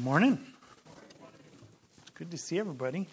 Morning. Good to see everybody.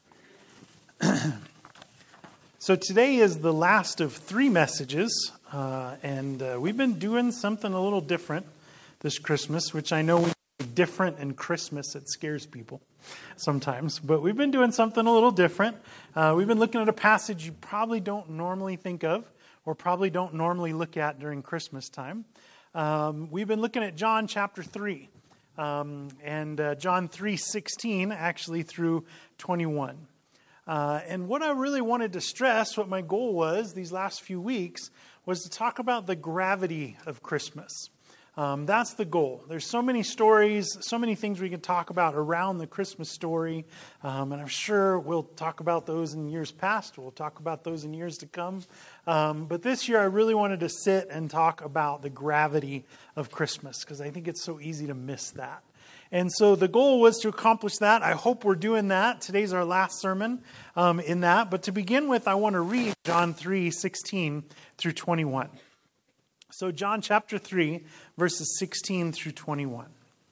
So today is the last of 3 messages, and we've been doing something a little different this Christmas, which I know we different in Christmas. It scares people sometimes, but we've been doing something a little different. We've been looking at a passage you probably don't normally think of or probably don't normally look at during Christmas time. We've been looking at John chapter 3. And John 3:16 actually through 21. And what I really wanted to stress, what my goal was these last few weeks, was to talk about the gravity of Christmas. That's the goal. There's so many stories, so many things we can talk about around the Christmas story. And I'm sure we'll talk about those in years past. We'll talk about those in years to come. But this year I really wanted to sit and talk about the gravity of Christmas because I think it's so easy to miss that. And so the goal was to accomplish that. I hope we're doing that. Today's our last sermon in that. But to begin with, I want to read John 3:16 through 21. So John chapter 3, verses 16 through 21.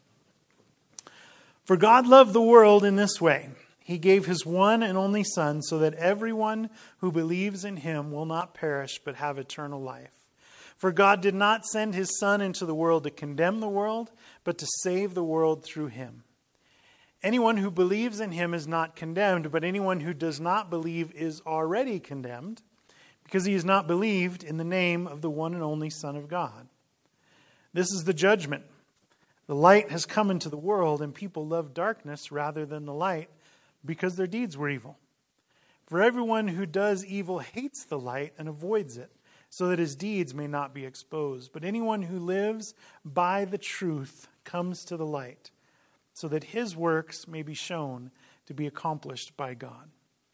For God loved the world in this way. He gave his one and only Son so that everyone who believes in him will not perish but have eternal life. For God did not send his Son into the world to condemn the world, but to save the world through him. Anyone who believes in him is not condemned, but anyone who does not believe is already condemned, because he has not believed in the name of the one and only Son of God. This is the judgment. The light has come into the world, and people love darkness rather than the light, because their deeds were evil. For everyone who does evil hates the light and avoids it, so that his deeds may not be exposed. But anyone who lives by the truth comes to the light, so that his works may be shown to be accomplished by God.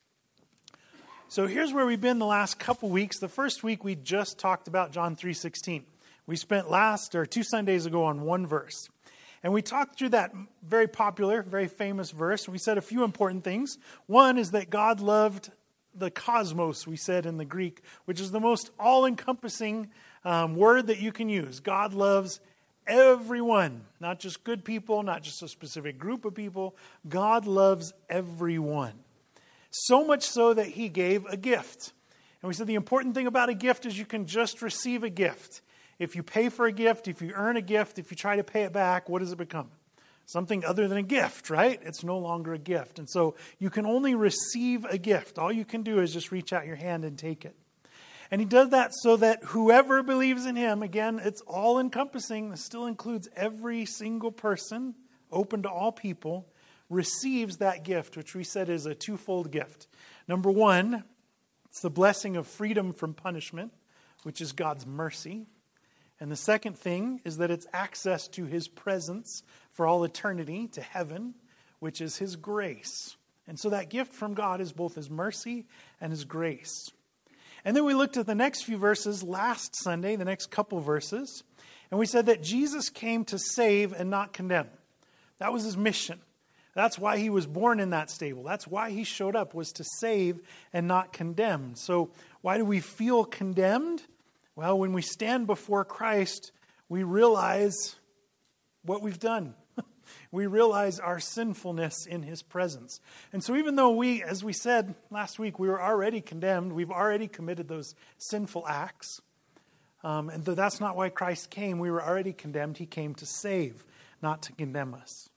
So here's where we've been the last couple weeks. The first week we just talked about John 3:16. We spent 2 Sundays ago on one verse. And we talked through that very popular, very famous verse. We said a few important things. One is that God loved the cosmos, we said in the Greek, which is the most all-encompassing word that you can use. God loves everyone, not just good people, not just a specific group of people. God loves everyone. So much so that he gave a gift. And we said the important thing about a gift is you can just receive a gift. If you pay for a gift, if you earn a gift, if you try to pay it back, what does it become? Something other than a gift, right? It's no longer a gift. And so you can only receive a gift. All you can do is just reach out your hand and take it. And he does that so that whoever believes in him, again, it's all encompassing. It still includes every single person, open to all people, receives that gift, which we said is a twofold gift. Number one, it's the blessing of freedom from punishment, which is God's mercy. And the second thing is that it's access to his presence for all eternity, to heaven, which is his grace. And so that gift from God is both his mercy and his grace. And then we looked at the next few verses last Sunday, the next couple verses, and we said that Jesus came to save and not condemn. That was his mission. That's why he was born in that stable. That's why he showed up, was to save and not condemn. So why do we feel condemned? Well, when we stand before Christ, we realize what we've done. We realize our sinfulness in his presence. And so even though we, as we said last week, we were already condemned, we've already committed those sinful acts, and though that's not why Christ came, we were already condemned. He came to save, not to condemn us.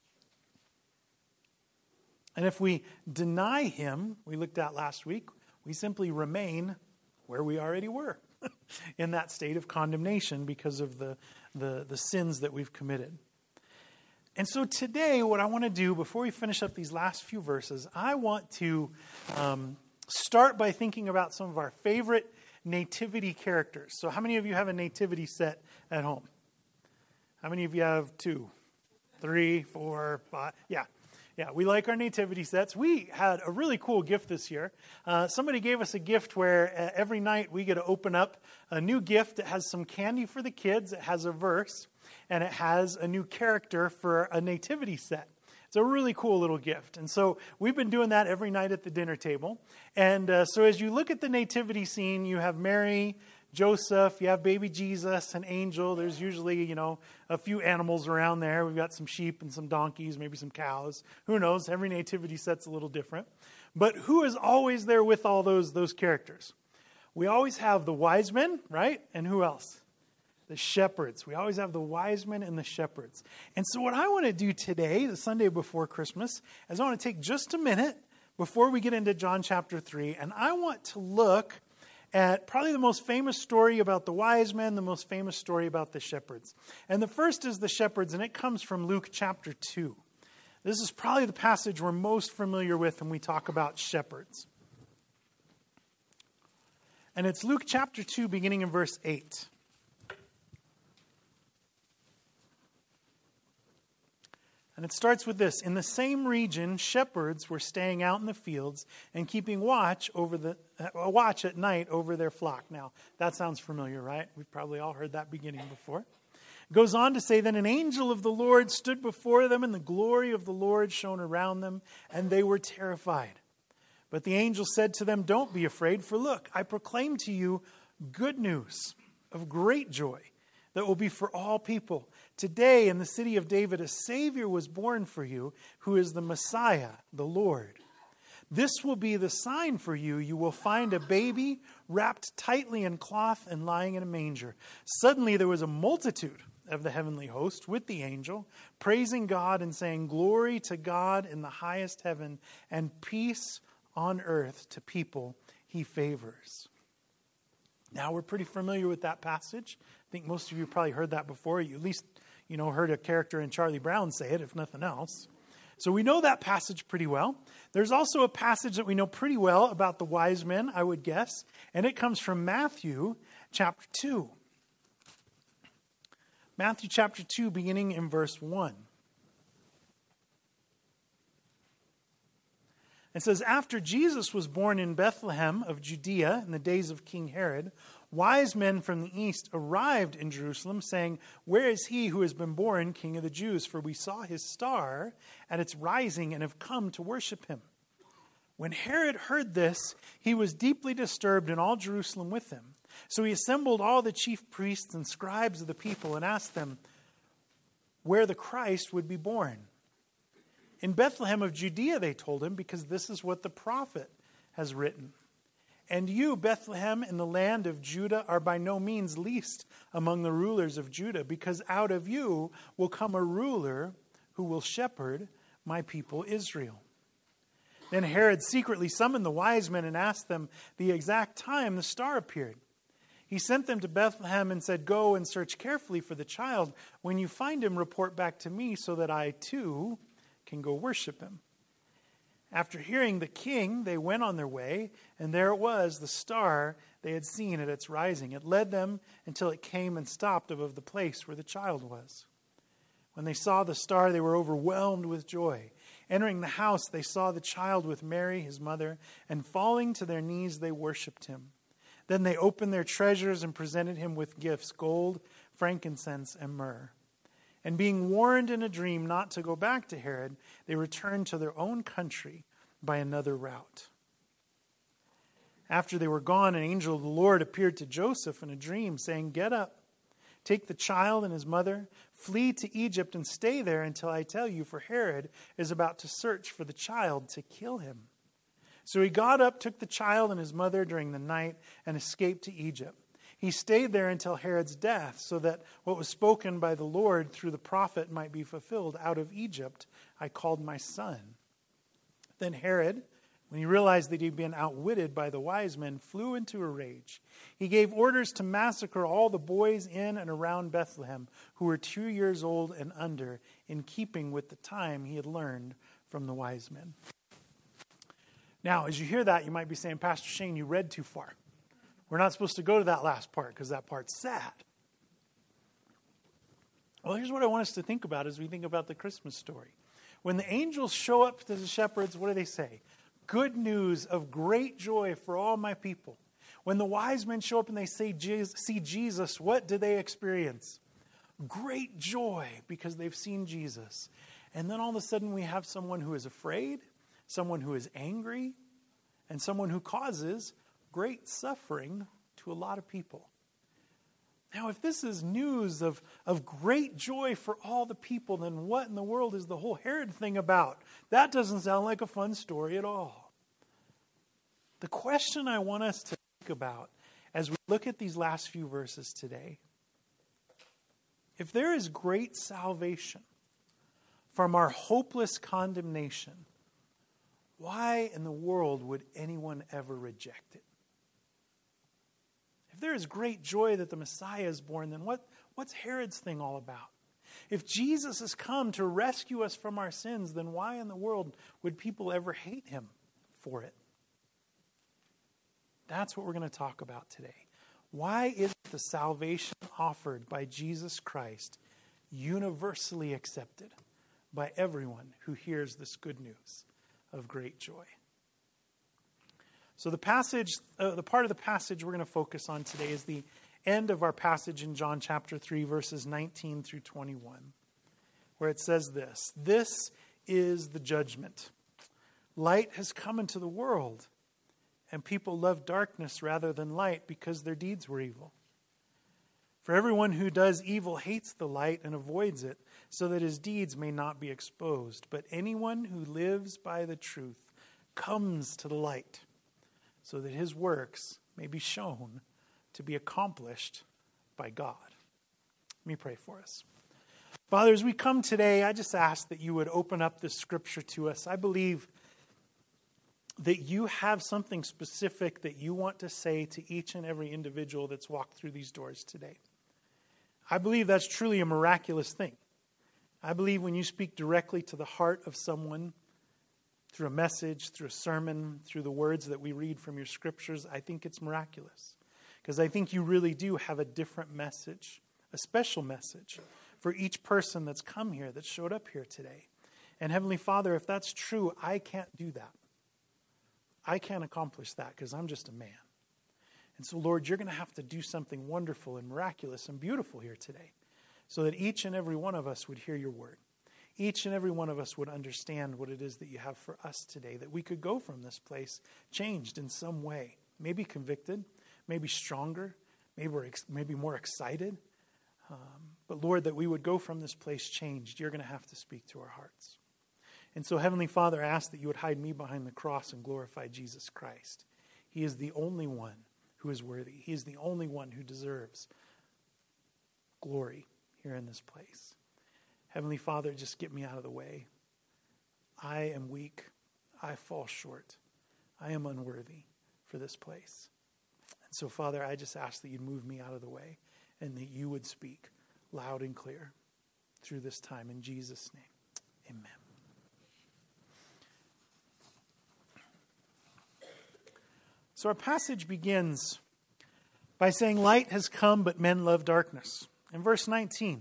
And if we deny him, we looked at last week, we simply remain where we already were, in that state of condemnation because of the sins that we've committed. And so today, what I want to do, before we finish up these last few verses, I want to start by thinking about some of our favorite nativity characters. So how many of you have a nativity set at home? How many of you have 2, 3, 4, 5? Yeah, we like our nativity sets. We had a really cool gift this year. Somebody gave us a gift where every night we get to open up a new gift. It has some candy for the kids. It has a verse. And it has a new character for a nativity set. It's a really cool little gift. And so we've been doing that every night at the dinner table. And so as you look at the nativity scene, you have Mary, Joseph, you have baby Jesus, an angel. There's usually, a few animals around there. We've got some sheep and some donkeys, maybe some cows. Who knows? Every nativity set's a little different. But who is always there with all those characters? We always have the wise men, right? And who else? The shepherds. We always have the wise men and the shepherds. And so what I want to do today, the Sunday before Christmas, is I want to take just a minute before we get into John chapter 3, and I want to look at probably the most famous story about the wise men, the most famous story about the shepherds. And the first is the shepherds, and it comes from Luke chapter 2. This is probably the passage we're most familiar with when we talk about shepherds. And it's Luke chapter 2, beginning in verse 8. And it starts with this. In the same region, shepherds were staying out in the fields and keeping watch at night over their flock. Now, that sounds familiar, right? We've probably all heard that beginning before. It goes on to say, then an angel of the Lord stood before them, and the glory of the Lord shone around them, and they were terrified. But the angel said to them, don't be afraid, for look, I proclaim to you good news of great joy that will be for all people. Today in the city of David, a Savior was born for you, who is the Messiah, the Lord. This will be the sign for you. You will find a baby wrapped tightly in cloth and lying in a manger. Suddenly there was a multitude of the heavenly host with the angel, praising God and saying, glory to God in the highest heaven and peace on earth to people he favors. Now we're pretty familiar with that passage. I think most of you probably heard that before. You at least, heard a character in Charlie Brown say it, if nothing else. So we know that passage pretty well. There's also a passage that we know pretty well about the wise men, I would guess, and it comes from Matthew chapter 2. Matthew chapter 2, beginning in verse 1. It says, after Jesus was born in Bethlehem of Judea in the days of King Herod, wise men from the east arrived in Jerusalem, saying, where is he who has been born King of the Jews? For we saw his star at its rising and have come to worship him. When Herod heard this, he was deeply disturbed, and all Jerusalem with him. So he assembled all the chief priests and scribes of the people and asked them where the Christ would be born. In Bethlehem of Judea, they told him, because this is what the prophet has written. And you, Bethlehem, in the land of Judah, are by no means least among the rulers of Judah, because out of you will come a ruler who will shepherd my people Israel. Then Herod secretly summoned the wise men and asked them the exact time the star appeared. He sent them to Bethlehem and said, go and search carefully for the child. When you find him, report back to me so that I too can go worship him. After hearing the king, they went on their way, and there it was, the star they had seen at its rising. It led them until it came and stopped above the place where the child was. When they saw the star, they were overwhelmed with joy. Entering the house, they saw the child with Mary, his mother, and falling to their knees, they worshipped him. Then they opened their treasures and presented him with gifts, gold, frankincense, and myrrh. And being warned in a dream not to go back to Herod, they returned to their own country by another route. After they were gone, an angel of the Lord appeared to Joseph in a dream, saying, get up, take the child and his mother, flee to Egypt and stay there until I tell you, for Herod is about to search for the child to kill him. So he got up, took the child and his mother during the night, and escaped to Egypt. He stayed there until Herod's death, so that what was spoken by the Lord through the prophet might be fulfilled. Out of Egypt I called my son. Then Herod, when he realized that he'd been outwitted by the wise men, flew into a rage. He gave orders to massacre all the boys in and around Bethlehem who were 2 years old and under, in keeping with the time he had learned from the wise men. Now, as you hear that, you might be saying, Pastor Shane, you read too far. We're not supposed to go to that last part because that part's sad. Well, here's what I want us to think about as we think about the Christmas story. When the angels show up to the shepherds, what do they say? Good news of great joy for all my people. When the wise men show up and they say, see Jesus, what do they experience? Great joy because they've seen Jesus. And then all of a sudden we have someone who is afraid, someone who is angry, and someone who causes great suffering to a lot of people. Now, if this is news of great joy for all the people, then what in the world is the whole Herod thing about? That doesn't sound like a fun story at all. The question I want us to think about as we look at these last few verses today, if there is great salvation from our hopeless condemnation, why in the world would anyone ever reject it? If there is great joy that the Messiah is born, then what's Herod's thing all about? If Jesus has come to rescue us from our sins, then why in the world would people ever hate him for it? That's what we're going to talk about today. Why is the salvation offered by Jesus Christ universally accepted by everyone who hears this good news of great joy? So the passage, the part of the passage we're going to focus on today is the end of our passage in John chapter 3, verses 19 through 21, where it says this: "This is the judgment. Light has come into the world, and people love darkness rather than light because their deeds were evil. For everyone who does evil hates the light and avoids it, so that his deeds may not be exposed. But anyone who lives by the truth comes to the light, so that his works may be shown to be accomplished by God." Let me pray for us. Father, as we come today, I just ask that you would open up this scripture to us. I believe that you have something specific that you want to say to each and every individual that's walked through these doors today. I believe that's truly a miraculous thing. I believe when you speak directly to the heart of someone through a message, through a sermon, through the words that we read from your scriptures, I think it's miraculous. Because I think you really do have a different message, a special message for each person that's come here, that showed up here today. And Heavenly Father, if that's true, I can't do that. I can't accomplish that because I'm just a man. And so, Lord, you're going to have to do something wonderful and miraculous and beautiful here today so that each and every one of us would hear your word. Each and every one of us would understand what it is that you have for us today, that we could go from this place changed in some way, maybe convicted, maybe stronger, maybe more excited. But Lord, that we would go from this place changed. You're going to have to speak to our hearts. And so, Heavenly Father, I ask that you would hide me behind the cross and glorify Jesus Christ. He is the only one who is worthy. He is the only one who deserves glory here in this place. Heavenly Father, just get me out of the way. I am weak. I fall short. I am unworthy for this place. And so, Father, I just ask that you'd move me out of the way and that you would speak loud and clear through this time. In Jesus' name, amen. So our passage begins by saying, "Light has come, but men love darkness." In verse 19,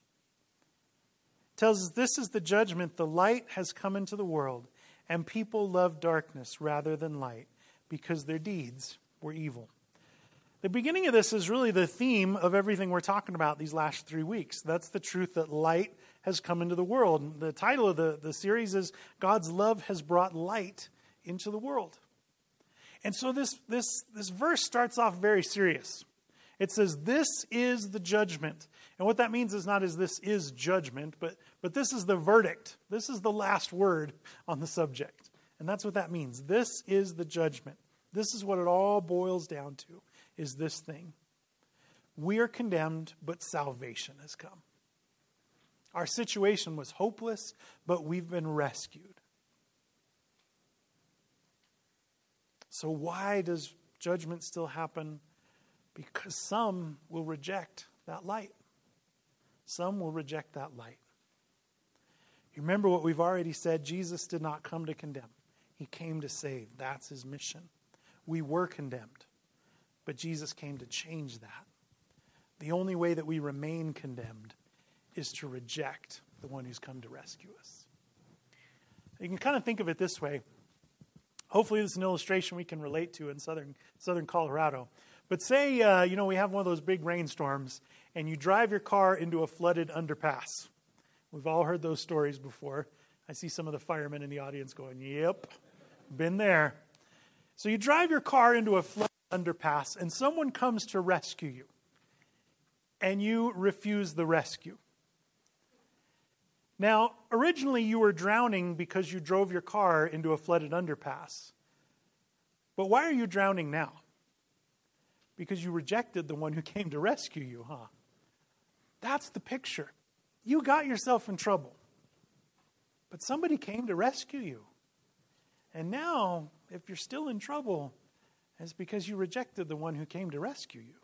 it tells us, "This is the judgment. The light has come into the world, and people love darkness rather than light, because their deeds were evil." The beginning of this is really the theme of everything we're talking about these last 3 weeks. That's the truth that light has come into the world. The title of the series is "God's Love Has Brought Light into the World." And so this verse starts off very serious. It says, "This is the judgment." And what that means is not as this is judgment, but this is the verdict. This is the last word on the subject. And that's what that means. This is the judgment. This is what it all boils down to, is this thing. We are condemned, but salvation has come. Our situation was hopeless, but we've been rescued. So why does judgment still happen? Because some will reject that light. Some will reject that light. You remember what we've already said? Jesus did not come to condemn. He came to save. That's his mission. We were condemned, but Jesus came to change that. The only way that we remain condemned is to reject the one who's come to rescue us. You can kind of think of it this way. Hopefully this is an illustration we can relate to in southern Colorado. But say, we have one of those big rainstorms, and you drive your car into a flooded underpass. We've all heard those stories before. I see some of the firemen in the audience going, "Yep, been there." So you drive your car into a flooded underpass, and someone comes to rescue you. and you refuse the rescue. Now, originally you were drowning because you drove your car into a flooded underpass. But why are you drowning now? Because you rejected the one who came to rescue you, huh? That's the picture. You got yourself in trouble. But somebody came to rescue you. And now, if you're still in trouble, it's because you rejected the one who came to rescue you.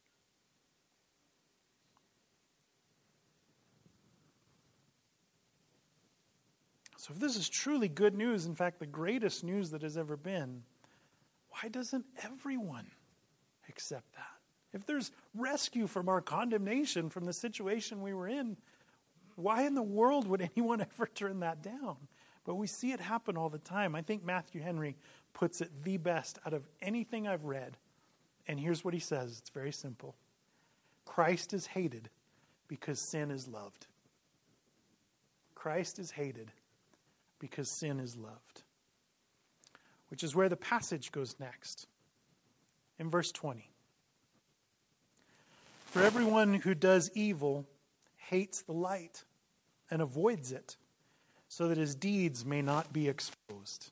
So if this is truly good news, in fact, the greatest news that has ever been, why doesn't everyone accept that? If there's rescue from our condemnation, from the situation we were in, why in the world would anyone ever turn that down? But we see it happen all the time. I think Matthew Henry puts it the best out of anything I've read. And here's what he says. It's very simple. Christ is hated because sin is loved. Christ is hated because sin is loved. Which is where the passage goes next. In verse 20. For everyone who does evil hates the light and avoids it, so that his deeds may not be exposed.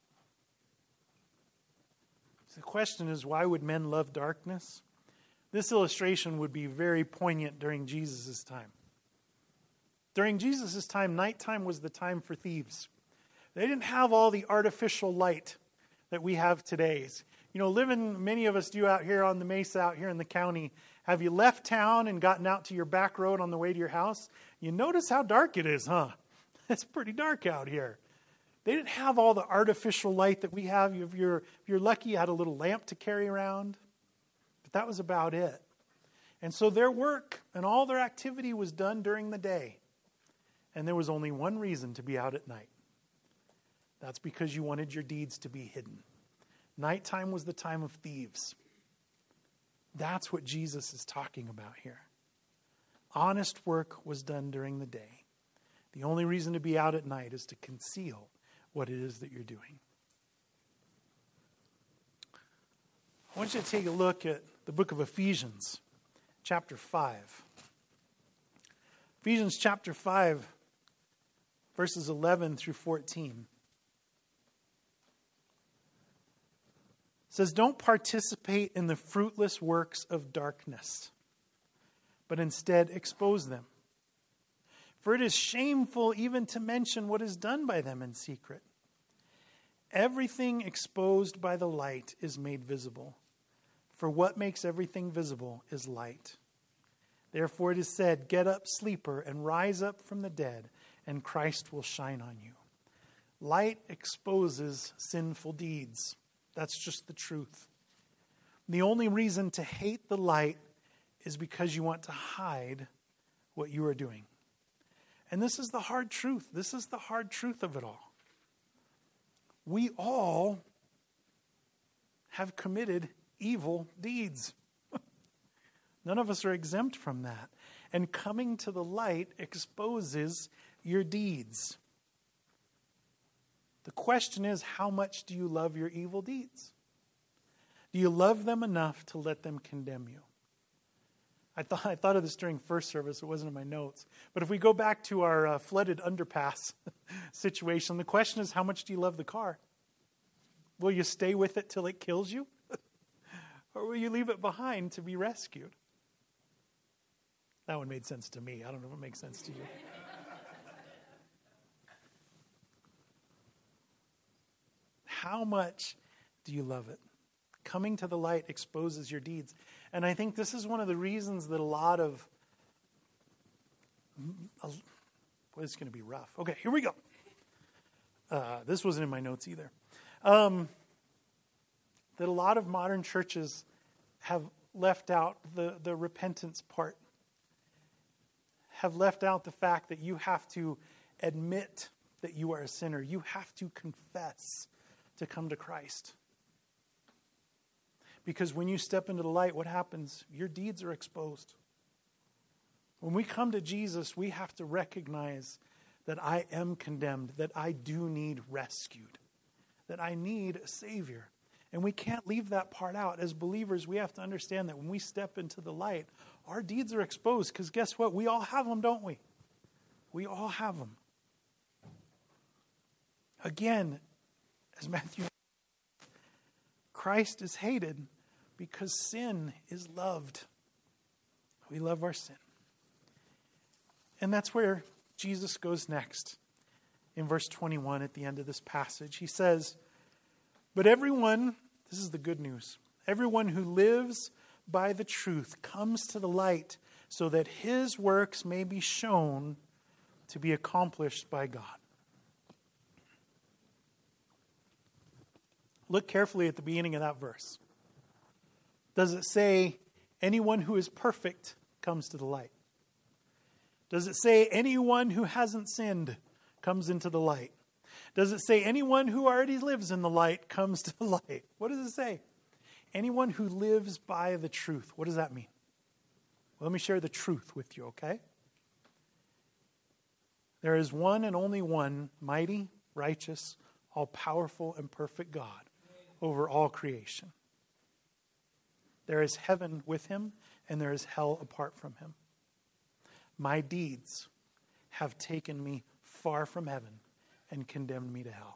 So the question is, why would men love darkness? This illustration would be very poignant during Jesus' time. During Jesus' time, nighttime was the time for thieves. They didn't have all the artificial light that we have today. You know, many of us do out here on the mesa, out here in the county. Have you left town and gotten out to your back road on the way to your house? You notice how dark it is, huh? It's pretty dark out here. They didn't have all the artificial light that we have. If you're lucky, you had a little lamp to carry around. But that was about it. And so their work and all their activity was done during the day. And there was only one reason to be out at night. That's because you wanted your deeds to be hidden. Nighttime was the time of thieves. That's what Jesus is talking about here. Honest work was done during the day. The only reason to be out at night is to conceal what it is that you're doing. I want you to take a look at the book of Ephesians, chapter 5. Ephesians chapter 5, verses 11 through 14. It says, don't participate in the fruitless works of darkness, but instead expose them. For it is shameful even to mention what is done by them in secret. Everything exposed by the light is made visible. For what makes everything visible is light. Therefore it is said, get up, sleeper, and rise up from the dead, and Christ will shine on you. Light exposes sinful deeds. That's just the truth. The only reason to hate the light is because you want to hide what you are doing. And this is the hard truth. This is the hard truth of it all. We all have committed evil deeds. None of us are exempt from that. And coming to the light exposes your deeds. The question is, how much do you love your evil deeds? Do you love them enough to let them condemn you? I thought of this during first service. It wasn't in my notes. But if we go back to our flooded underpass situation, the question is, how much do you love the car? Will you stay with it till it kills you? Or will you leave it behind to be rescued? That one made sense to me. I don't know if it makes sense to you. How much do you love it? Coming to the light exposes your deeds. And I think this is one of the reasons that a lot of... Well, it's going to be rough. Okay, here we go. This wasn't in my notes either. That a lot of modern churches have left out the repentance part. Have left out the fact that you have to admit that you are a sinner. You have to confess to come to Christ. Because when you step into the light, what happens? Your deeds are exposed. When we come to Jesus, we have to recognize that I am condemned, that I do need rescued, that I need a Savior. And we can't leave that part out. As believers, we have to understand that when we step into the light, our deeds are exposed because guess what? We all have them, don't we? We all have them. Again, as Matthew, Christ is hated because sin is loved. We love our sin. And that's where Jesus goes next. In verse 21 at the end of this passage, he says, but everyone, this is the good news, everyone who lives by the truth comes to the light so that his works may be shown to be accomplished by God. Look carefully at the beginning of that verse. Does it say anyone who is perfect comes to the light? Does it say anyone who hasn't sinned comes into the light? Does it say anyone who already lives in the light comes to the light? What does it say? Anyone who lives by the truth. What does that mean? Well, let me share the truth with you, okay? There is one and only one mighty, righteous, all-powerful, and perfect God over all creation. There is heaven with him, and there is hell apart from him. My deeds have taken me far from heaven and condemned me to hell.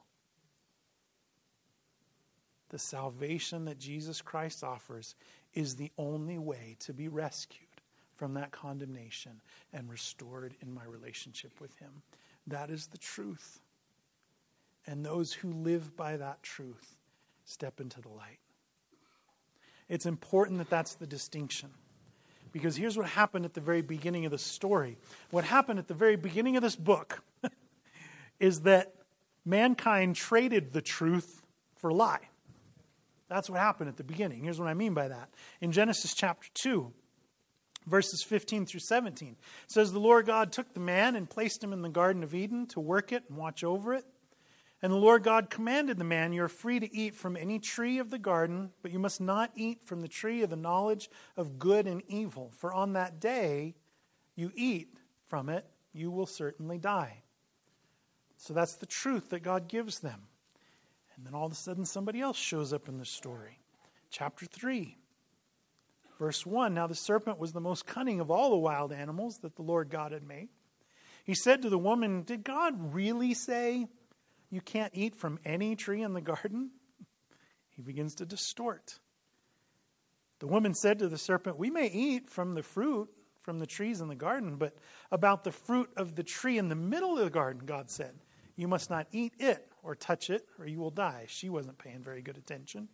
The salvation that Jesus Christ offers is the only way to be rescued from that condemnation and restored in my relationship with him. That is the truth. And those who live by that truth step into the light. It's important that that's the distinction. Because here's what happened at the very beginning of the story. What happened at the very beginning of this book is that mankind traded the truth for lie. That's what happened at the beginning. Here's what I mean by that. In Genesis chapter 2, verses 15 through 17, it says, the Lord God took the man and placed him in the Garden of Eden to work it and watch over it. And the Lord God commanded the man, you are free to eat from any tree of the garden, but you must not eat from the tree of the knowledge of good and evil. For on that day you eat from it, you will certainly die. So that's the truth that God gives them. And then all of a sudden somebody else shows up in the story. Chapter 3, verse 1. Now the serpent was the most cunning of all the wild animals that the Lord God had made. He said to the woman, did God really say you can't eat from any tree in the garden? He begins to distort. The woman said to the serpent, we may eat from the fruit from the trees in the garden, but about the fruit of the tree in the middle of the garden, God said, you must not eat it or touch it or you will die. She wasn't paying very good attention.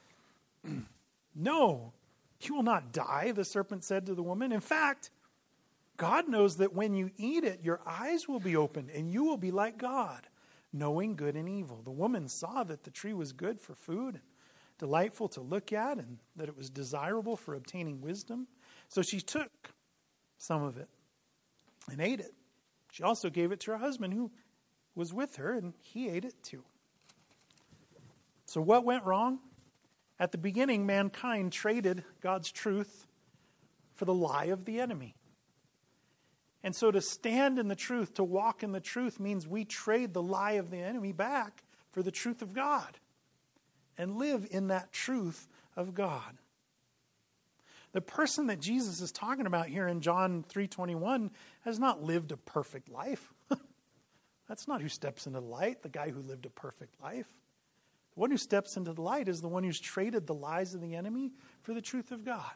No, you will not die, the serpent said to the woman. In fact, God knows that when you eat it, your eyes will be opened and you will be like God, knowing good and evil. The woman saw that the tree was good for food and delightful to look at and that it was desirable for obtaining wisdom. So she took some of it and ate it. She also gave it to her husband who was with her and he ate it too. So what went wrong? At the beginning, mankind traded God's truth for the lie of the enemy. And so to stand in the truth, to walk in the truth, means we trade the lie of the enemy back for the truth of God and live in that truth of God. The person that Jesus is talking about here in John 3:21 has not lived a perfect life. That's not who steps into the light, the guy who lived a perfect life. The one who steps into the light is the one who's traded the lies of the enemy for the truth of God.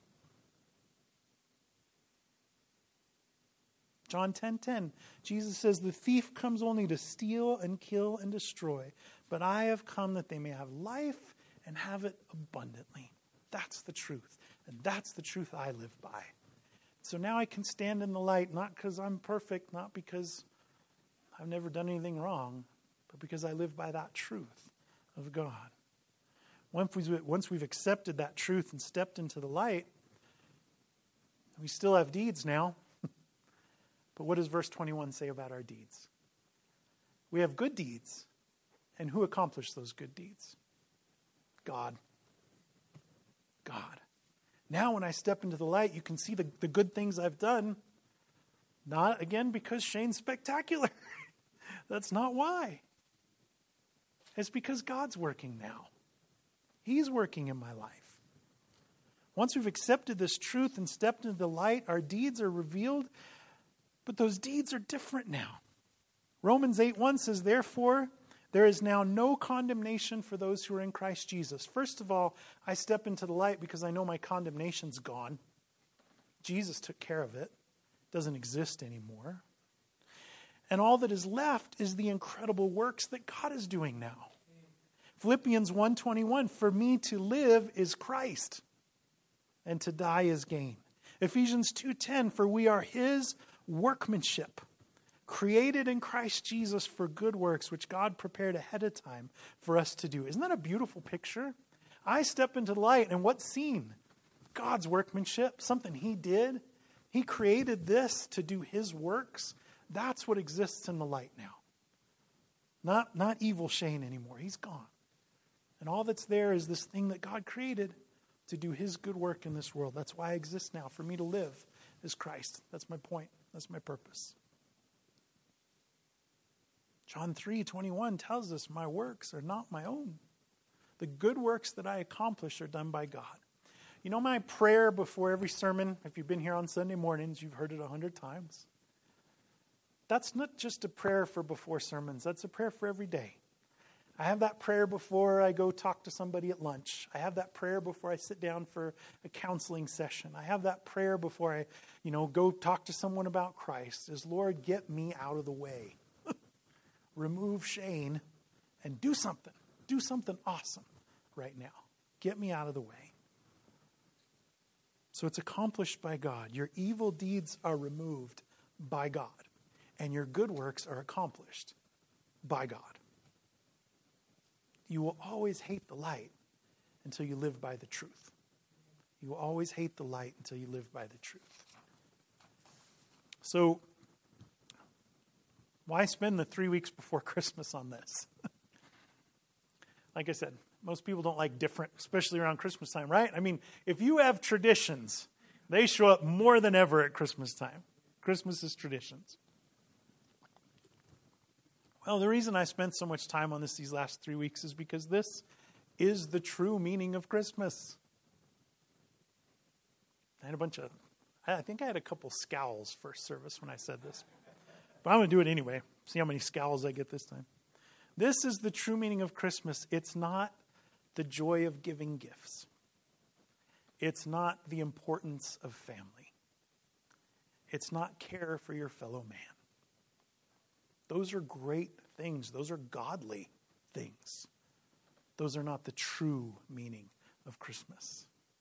John 10:10, Jesus says, the thief comes only to steal and kill and destroy, but I have come that they may have life and have it abundantly. That's the truth, and that's the truth I live by. So now I can stand in the light, not because I'm perfect, not because I've never done anything wrong, but because I live by that truth of God. Once we've accepted that truth and stepped into the light, we still have deeds now. But what does verse 21 say about our deeds? We have good deeds. And who accomplished those good deeds? God. God. Now when I step into the light, you can see the good things I've done. Not, again, because Shane's spectacular. That's not why. It's because God's working now. He's working in my life. Once we've accepted this truth and stepped into the light, our deeds are revealed, but those deeds are different now. Romans 8:1 says, therefore, there is now no condemnation for those who are in Christ Jesus. First of all, I step into the light because I know my condemnation's gone. Jesus took care of it. It doesn't exist anymore. And all that is left is the incredible works that God is doing now. Philippians 1:21, for me to live is Christ, and to die is gain. Ephesians 2:10, for we are his workmanship, created in Christ Jesus for good works, which God prepared ahead of time for us to do. Isn't that a beautiful picture? I step into the light, and what's seen? God's workmanship, something he did. He created this to do his works. That's what exists in the light now. Not evil Shane anymore. He's gone. And all that's there is this thing that God created to do his good work in this world. That's why I exist now. For me to live is Christ. That's my point. That's my purpose. John 3:21 tells us my works are not my own. The good works that I accomplish are done by God. You know my prayer before every sermon, if you've been here on Sunday mornings, you've heard it 100 times. That's not just a prayer for before sermons. That's a prayer for every day. I have that prayer before I go talk to somebody at lunch. I have that prayer before I sit down for a counseling session. I have that prayer before I, go talk to someone about Christ. Is, Lord, get me out of the way. Remove Shane and do something. Do something awesome right now. Get me out of the way. So it's accomplished by God. Your evil deeds are removed by God. And your good works are accomplished by God. You will always hate the light until you live by the truth. You will always hate the light until you live by the truth. So, why spend the 3 weeks before Christmas on this? Like I said, most people don't like different, especially around Christmas time, right? I mean, if you have traditions, they show up more than ever at Christmas time. Christmas is traditions. Well, the reason I spent so much time on this these last 3 weeks is because this is the true meaning of Christmas. I think I had a couple scowls first service when I said this. But I'm going to do it anyway. See how many scowls I get this time. This is the true meaning of Christmas. It's not the joy of giving gifts. It's not the importance of family. It's not care for your fellow man. Those are great things. Those are godly things. Those are not the true meaning of Christmas.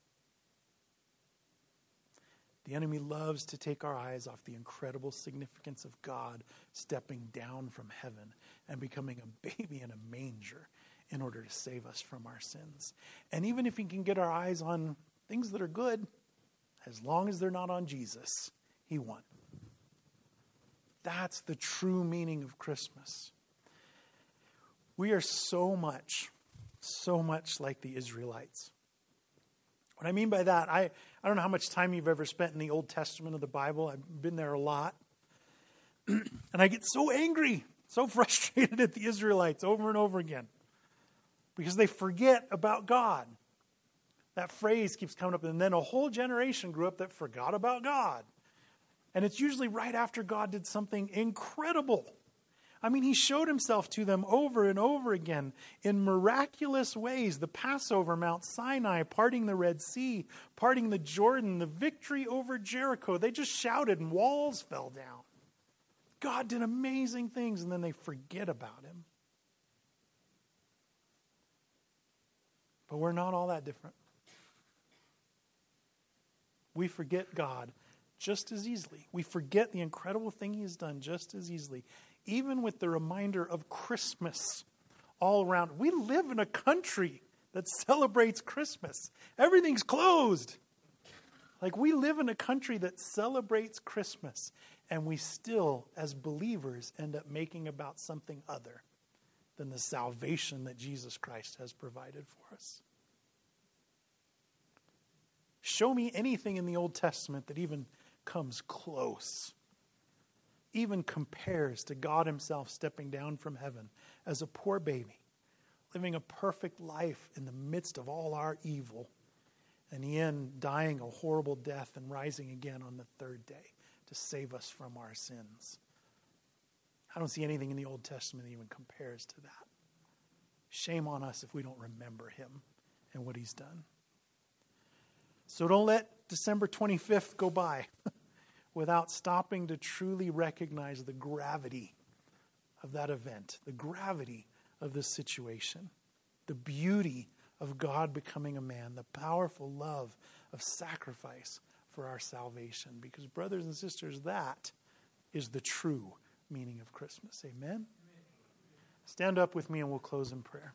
The enemy loves to take our eyes off the incredible significance of God stepping down from heaven and becoming a baby in a manger in order to save us from our sins. And even if he can get our eyes on things that are good, as long as they're not on Jesus, he won. That's the true meaning of Christmas. We are so much like the Israelites. What I mean by that, I don't know how much time you've ever spent in the Old Testament of the Bible. I've been there a lot. And I get so angry, so frustrated at the Israelites over and over again. Because they forget about God. That phrase keeps coming up. And then a whole generation grew up that forgot about God. And it's usually right after God did something incredible. I mean, he showed himself to them over and over again in miraculous ways. The Passover, Mount Sinai, parting the Red Sea, parting the Jordan, the victory over Jericho. They just shouted and walls fell down. God did amazing things, and then they forget about him. But we're not all that different. We forget God just as easily. We forget the incredible thing he has done just as easily. Even with the reminder of Christmas all around. We live in a country that celebrates Christmas. Everything's closed. Like, we live in a country that celebrates Christmas, and we still, as believers, end up making about something other than the salvation that Jesus Christ has provided for us. Show me anything in the Old Testament that even comes close, even compares to God himself stepping down from heaven as a poor baby, living a perfect life in the midst of all our evil, and in dying a horrible death and rising again on the third day to save us from our sins. I don't see anything in the Old Testament that even compares to that. Shame on us if we don't remember him and what he's done. So don't let December 25th go by without stopping to truly recognize the gravity of that event, the gravity of this situation, the beauty of God becoming a man, the powerful love of sacrifice for our salvation. Because, brothers and sisters, that is the true meaning of Christmas. Amen? Stand up with me and we'll close in prayer.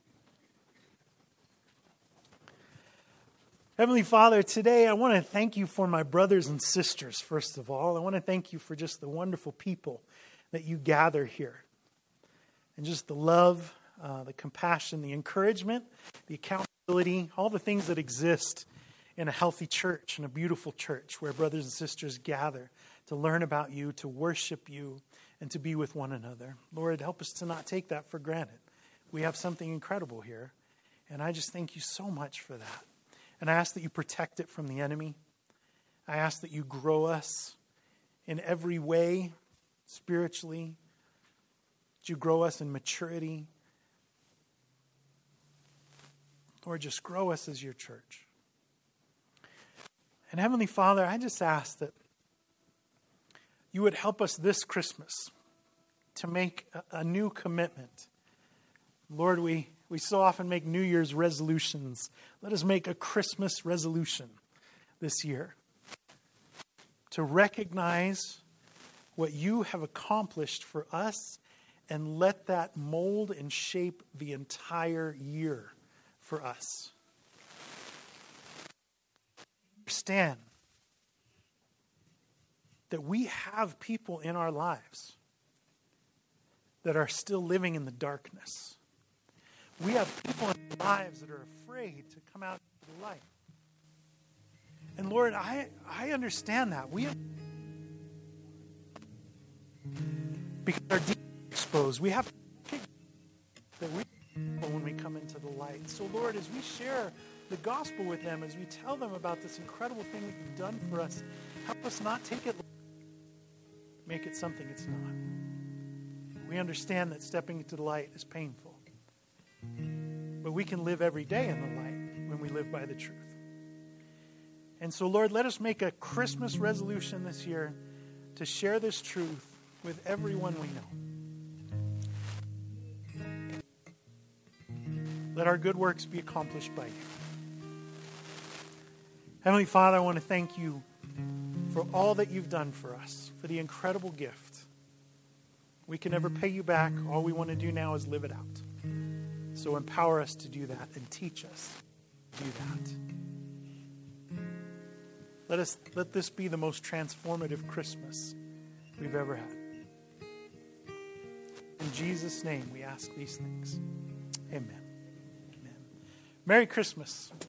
Heavenly Father, today I want to thank you for my brothers and sisters, first of all. I want to thank you for just the wonderful people that you gather here. And just the love, the compassion, the encouragement, the accountability, all the things that exist in a healthy church, in a beautiful church where brothers and sisters gather to learn about you, to worship you, and to be with one another. Lord, help us to not take that for granted. We have something incredible here, and I just thank you so much for that. And I ask that you protect it from the enemy. I ask that you grow us in every way, spiritually. That you grow us in maturity. Lord, just grow us as your church. And Heavenly Father, I just ask that you would help us this Christmas to make a new commitment. Lord, we so often make New Year's resolutions. Let us make a Christmas resolution this year to recognize what you have accomplished for us and let that mold and shape the entire year for us. Understand that we have people in our lives that are still living in the darkness. We have people in our lives that are afraid to come out to the light. And Lord, I understand that. Because our deeds are exposed. We have that we when we come into the light. So Lord, as we share the gospel with them, as we tell them about this incredible thing that you've done for us, help us not take it, make it something it's not. We understand that stepping into the light is painful. But we can live every day in the light when we live by the truth. And so, Lord, let us make a Christmas resolution this year to share this truth with everyone we know. Let our good works be accomplished by you. Heavenly Father, I want to thank you for all that you've done for us, for the incredible gift. We can never pay you back. All we want to do now is live it out. So empower us to do that and teach us to do that. Let this be the most transformative Christmas we've ever had. In Jesus' name we ask these things. Amen. Amen. Merry Christmas.